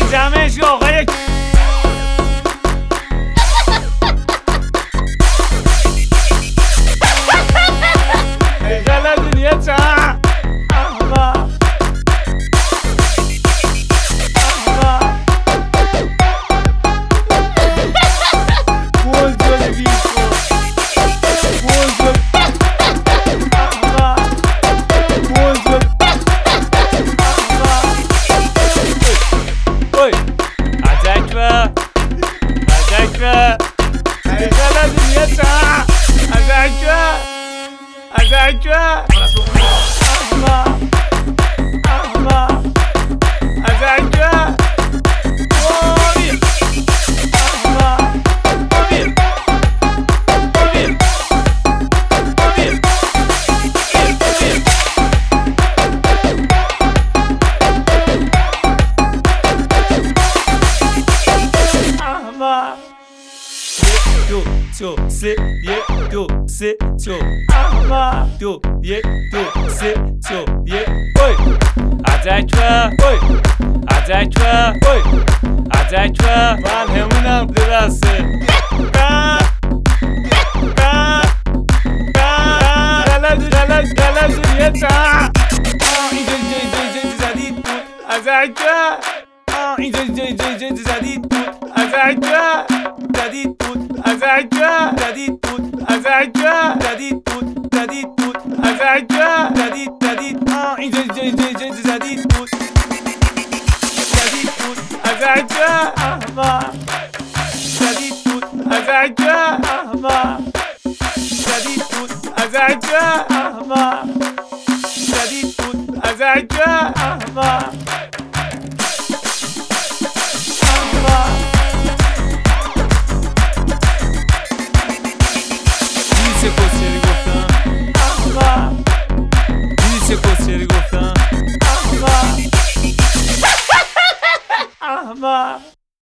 جمعش که آقای غلط دنیا چند دو سه یک دو سه چو دو یک دو سه چو یک عجکوه عجکوه عجکوه من همونم درسته غلط دنیا چند اینجا جدید بود عجکوه اینجا جدید بود عجکوه جدید بود عجکوه جدید بود عجکوه جدید بود جدید بود عجکوه جدید اینجا جدید بود جدید بود عجکوه